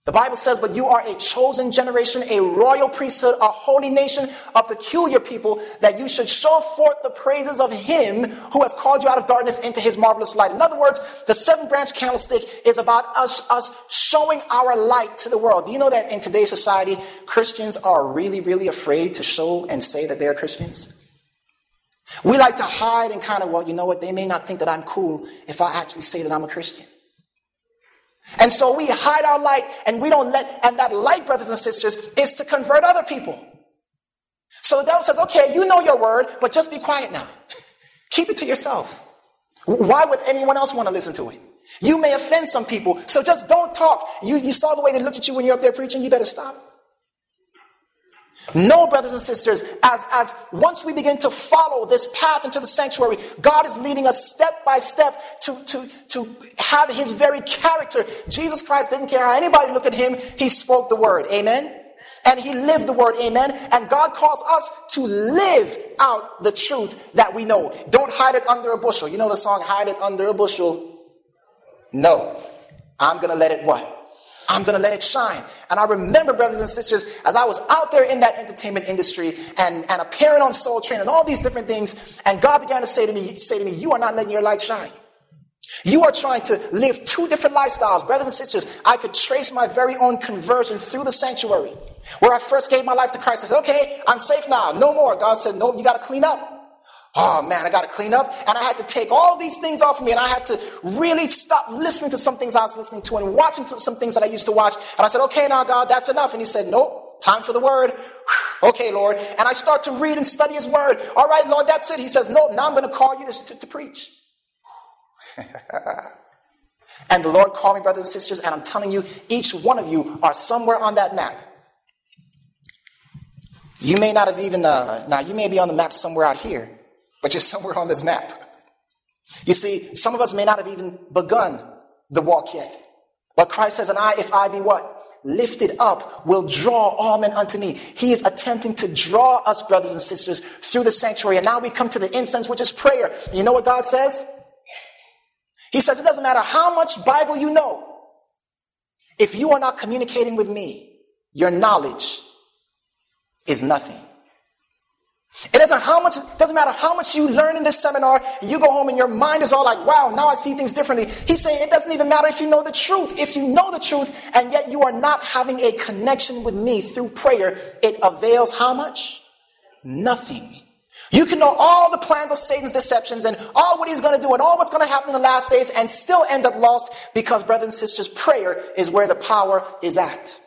The Bible says, but you are a chosen generation, a royal priesthood, a holy nation, a peculiar people, that you should show forth the praises of him who has called you out of darkness into his marvelous light. In other words, the 7-branch candlestick is about us showing our light to the world. Do you know that in today's society, Christians are really, really afraid to show and say that they're Christians? We like to hide and kind of, well, you know what, they may not think that I'm cool if I actually say that I'm a Christian. And so we hide our light, and we don't let, and that light, brothers and sisters, is to convert other people. So the devil says, okay, you know your word, but just be quiet now. Keep it to yourself. Why would anyone else want to listen to it? You may offend some people, so just don't talk. You saw the way they looked at you when you're up there preaching, you better stop. No, brothers and sisters, as once we begin to follow this path into the sanctuary, God is leading us step by step to have his very character. Jesus Christ didn't care how anybody looked at him. He spoke the word. Amen. And he lived the word. Amen. And God calls us to live out the truth that we know. Don't hide it under a bushel. You know the song, Hide It Under a Bushel? No. I'm going to let it what? I'm going to let it shine. And I remember, brothers and sisters, as I was out there in that entertainment industry and appearing on Soul Train and all these different things, and God began to say to me, you are not letting your light shine. You are trying to live two different lifestyles. Brothers and sisters, I could trace my very own conversion through the sanctuary. Where I first gave my life to Christ, I said, okay, I'm safe now. No more. God said, no, you got to clean up. Oh man, I got to clean up. And I had to take all these things off of me. And I had to really stop listening to some things I was listening to and watching some things that I used to watch. And I said, okay, now God, that's enough. And he said, nope, time for the word. Okay, Lord. And I start to read and study his word. All right, Lord, that's it. He says, nope, now I'm going to call you to preach. And the Lord called me, brothers and sisters. And I'm telling you, each one of you are somewhere on that map. You may not have even, now you may be on the map somewhere out here. But you're somewhere on this map. You see, some of us may not have even begun the walk yet. But Christ says, and if I be what? Lifted up, will draw all men unto me. He is attempting to draw us, brothers and sisters, through the sanctuary. And now we come to the incense, which is prayer. And you know what God says? He says, it doesn't matter how much Bible you know. If you are not communicating with me, your knowledge is nothing. It doesn't matter how much you learn in this seminar, and you go home and your mind is all like, wow, now I see things differently. He's saying it doesn't even matter if you know the truth. If you know the truth, and yet you are not having a connection with me through prayer, it avails how much? Nothing. You can know all the plans of Satan's deceptions and all what he's going to do and all what's going to happen in the last days and still end up lost because, brothers and sisters, prayer is where the power is at.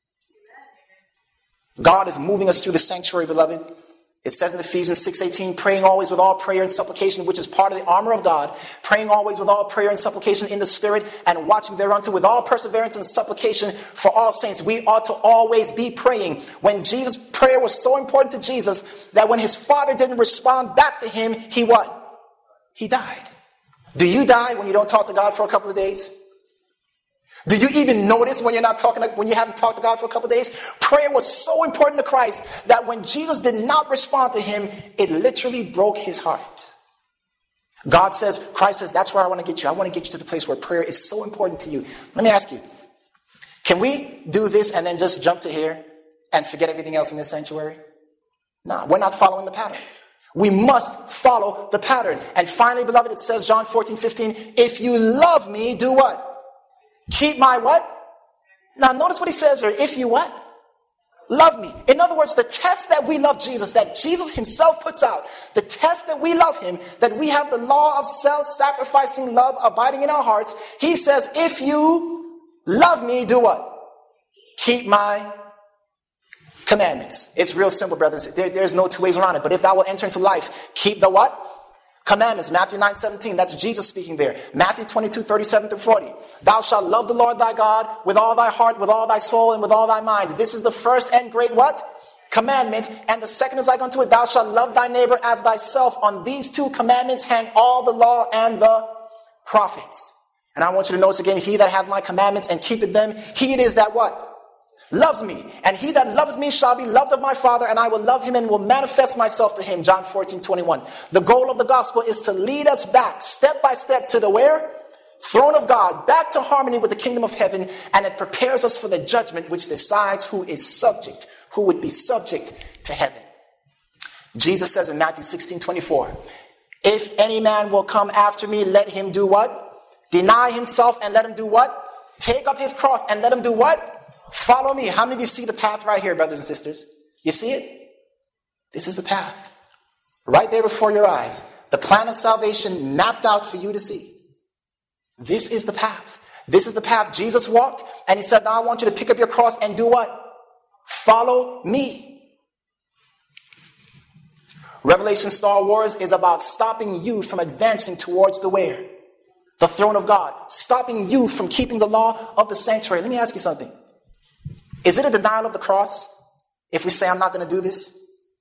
God is moving us through the sanctuary, beloved. It says in Ephesians 6:18, praying always with all prayer and supplication, which is part of the armor of God, praying always with all prayer and supplication in the Spirit, and watching thereunto with all perseverance and supplication for all saints. We ought to always be praying. When Jesus' prayer was so important to Jesus that when his Father didn't respond back to him, he what? He died. Do you die when you don't talk to God for a couple of days? Do you even notice when you haven't talked to God for a couple of days? Prayer was so important to Christ that when Jesus did not respond to him, it literally broke his heart. Christ says, that's where I want to get you. I want to get you to the place where prayer is so important to you. Let me ask you, can we do this and then just jump to here and forget everything else in this sanctuary? No, we're not following the pattern. We must follow the pattern. And finally, beloved, it says, John 14:15, if you love me, do what? Keep my what? Now notice what he says here. If you what? Love me. In other words, the test that we love Jesus, that Jesus himself puts out, the test that we love him, that we have the law of self-sacrificing love abiding in our hearts. He says, if you love me, do what? Keep my commandments. It's real simple, brothers. There's no two ways around it. But if thou wilt enter into life, keep the what? Commandments. Matthew 9:17. That's Jesus speaking there. Matthew 22:37-40. Thou shalt love the Lord thy God with all thy heart, with all thy soul, and with all thy mind. This is the first and great what? Commandment. And the second is like unto it. Thou shalt love thy neighbor as thyself. On these two commandments hang all the law and the prophets. And I want you to notice again, he that has my commandments and keepeth them, he it is that what? Loves me. And he that loveth me shall be loved of my Father, and I will love him and will manifest myself to him. John 14:21. The goal of the gospel is to lead us back step by step to the where? throne of God, back to harmony with the kingdom of heaven, and it prepares us for the judgment which decides who would be subject to heaven. Jesus says in Matthew 16:24, if any man will come after me, let him do what? Deny himself and let him do what? Take up his cross and let him do what? Follow me. How many of you see the path right here, brothers and sisters? You see it? This is the path. Right there before your eyes. The plan of salvation mapped out for you to see. This is the path. This is the path Jesus walked, and he said, now I want you to pick up your cross and do what? Follow me. Revelation Star Wars is about stopping you from advancing towards the where? The throne of God. Stopping you from keeping the law of the sanctuary. Let me ask you something. Is it a denial of the cross if we say, I'm not going to do this?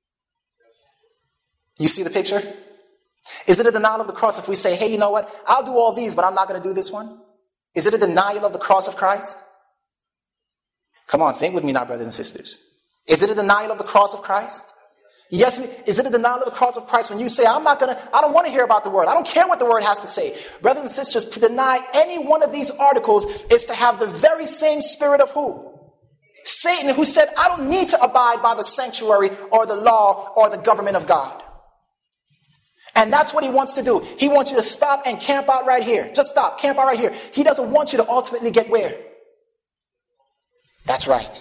You see the picture? Is it a denial of the cross if we say, hey, you know what? I'll do all these, but I'm not going to do this one? Is it a denial of the cross of Christ? Come on, think with me now, brothers and sisters. Is it a denial of the cross of Christ? Yes, is it a denial of the cross of Christ when you say, I don't want to hear about the word. I don't care what the word has to say. Brothers and sisters, to deny any one of these articles is to have the very same spirit of who? Satan, who said, I don't need to abide by the sanctuary or the law or the government of God. And that's what he wants to do. He wants you to stop and camp out right here. Just stop, camp out right here. He doesn't want you to ultimately get where? That's right.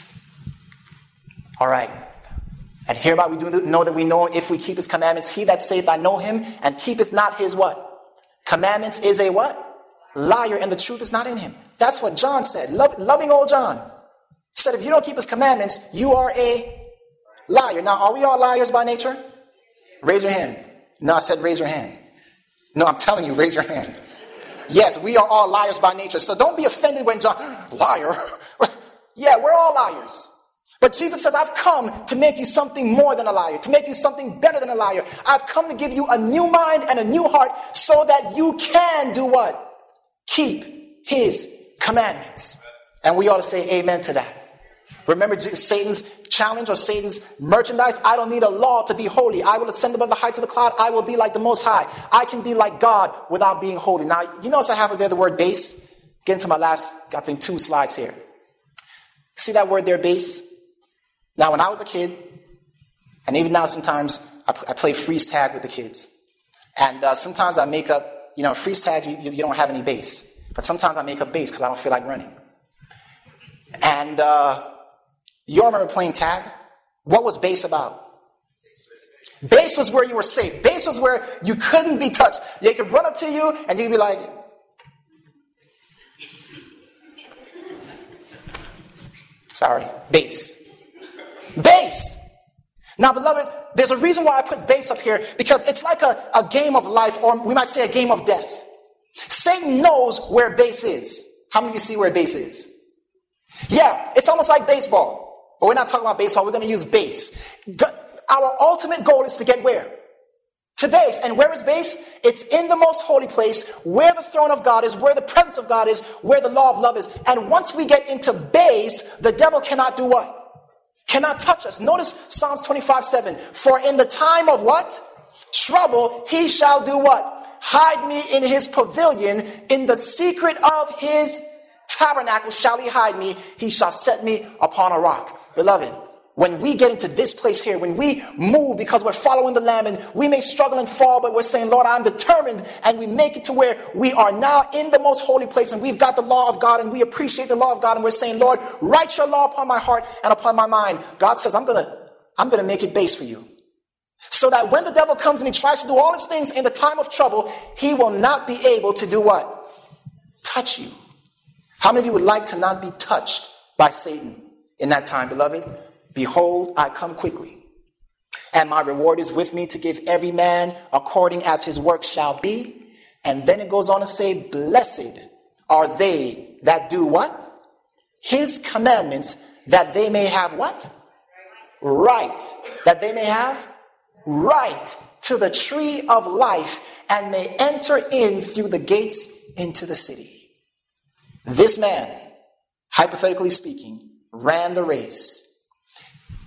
All right. And hereby we do know that we know if we keep his commandments. He that saith, I know him, and keepeth not his what? Commandments is a what? Liar, and the truth is not in him. That's what John said. Loving old John. He said, if you don't keep his commandments, you are a liar. Now, are we all liars by nature? Raise your hand. No, I said raise your hand. No, I'm telling you, raise your hand. Yes, we are all liars by nature. So don't be offended when John, liar. Yeah, we're all liars. But Jesus says, I've come to make you something more than a liar, to make you something better than a liar. I've come to give you a new mind and a new heart so that you can do what? Keep his commandments. And we ought to say amen to that. Remember Satan's challenge or Satan's merchandise? I don't need a law to be holy. I will ascend above the heights of the cloud. I will be like the Most High. I can be like God without being holy. Now, you notice I have there the word base. Get into my last, I think, 2 slides here. See that word there, base? Now, when I was a kid, and even now sometimes I play freeze tag with the kids. And sometimes I make up, freeze tag, you don't have any base. But sometimes I make up base because I don't feel like running. And you all remember playing tag? What was base about? Base was where you were safe. Base was where you couldn't be touched. They could run up to you and you'd be like, sorry, base. Base. Now, beloved, there's a reason why I put base up here, because it's like a game of life, or we might say a game of death. Satan knows where base is. How many of you see where base is? Yeah, it's almost like baseball. But we're not talking about baseball. We're going to use base. Our ultimate goal is to get where? To base. And where is base? It's in the most holy place, where the throne of God is, where the presence of God is, where the law of love is. And once we get into base, the devil cannot do what? Cannot touch us. Notice Psalms 25:7. For in the time of what? Trouble, he shall do what? Hide me in his pavilion. In the secret of his tabernacle shall he hide me. He shall set me upon a rock. Beloved, when we get into this place here, when we move because we're following the Lamb, and we may struggle and fall, but we're saying, Lord, I'm determined, and we make it to where we are now in the most holy place, and we've got the law of God, and we appreciate the law of God, and we're saying, Lord, write your law upon my heart and upon my mind. God says, I'm gonna make it base for you. So that when the devil comes and he tries to do all his things in the time of trouble, he will not be able to do what? Touch you. How many of you would like to not be touched by Satan in that time, beloved? Behold, I come quickly, and my reward is with me to give every man according as his work shall be. And then it goes on to say, blessed are they that do what? His commandments, that they may have what? Right. That they may have right to the tree of life, and may enter in through the gates into the city. This man, hypothetically speaking, ran the race.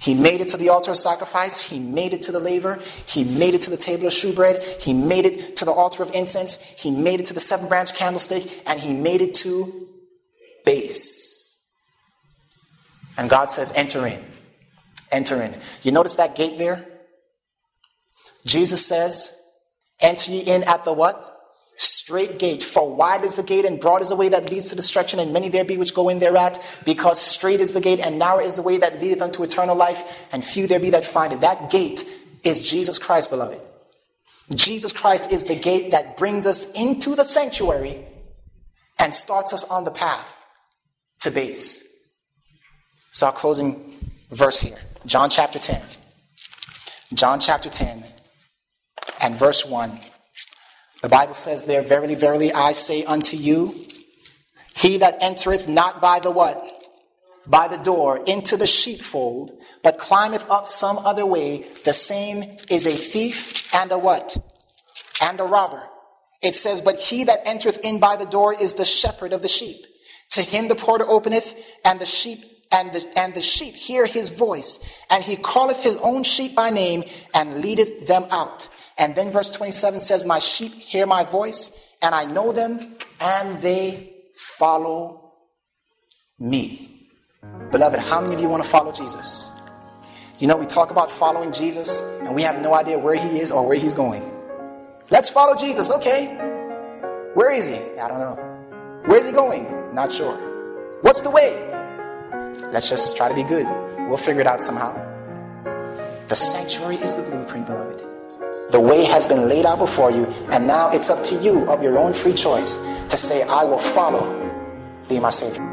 He made it to the altar of sacrifice. He made it to the laver. He made it to the table of shewbread. He made it to the altar of incense. He made it to the 7-branch candlestick. And he made it to base. And God says, enter in. Enter in. You notice that gate there? Jesus says, enter ye in at the what? Straight gate. For wide is the gate and broad is the way that leads to destruction, and many there be which go in thereat. Because straight is the gate and narrow is the way that leadeth unto eternal life, and few there be that find it. That gate is Jesus Christ, beloved. Jesus Christ is the gate that brings us into the sanctuary and starts us on the path to base. So our closing verse here. John chapter 10. John chapter 10 and verse 1. The Bible says there, verily, verily, I say unto you, he that entereth not by the what? By the door into the sheepfold, but climbeth up some other way, the same is a thief and a what? And a robber. It says, but he that entereth in by the door is the shepherd of the sheep. To him the porter openeth, and the sheep and the sheep hear his voice, and he calleth his own sheep by name, and leadeth them out. And then verse 27 says, my sheep hear my voice, and I know them, and they follow me. Beloved, how many of you want to follow Jesus? You know, we talk about following Jesus, and we have no idea where he is or where he's going. Let's follow Jesus, okay. Where is he? I don't know. Where is he going? Not sure. What's the way? Let's just try to be good. We'll figure it out somehow. The sanctuary is the blueprint, beloved. The way has been laid out before you, and now it's up to you of your own free choice to say, I will follow thee, my Savior.